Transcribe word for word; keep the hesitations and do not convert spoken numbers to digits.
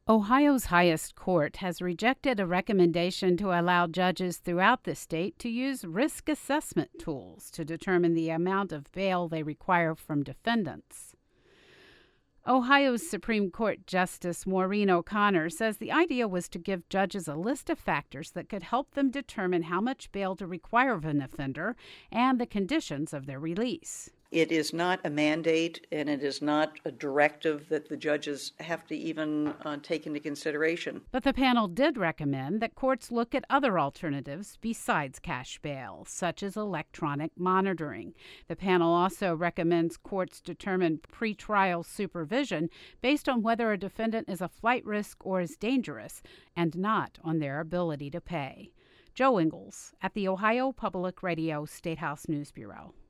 Ohio's highest court has rejected a recommendation to allow judges throughout the state to use risk assessment tools to determine the amount of bail they require from defendants. Ohio's Supreme Court Justice Maureen O'Connor says the idea was to give judges a list of factors that could help them determine how much bail to require of an offender and the conditions of their release. It is not a mandate, and it is not a directive that the judges have to even uh, take into consideration. But the panel did recommend that courts look at other alternatives besides cash bail, such as electronic monitoring. The panel also recommends courts determine pretrial supervision based on whether a defendant is a flight risk or is dangerous, and not on their ability to pay. Joe Ingles at the Ohio Public Radio Statehouse News Bureau.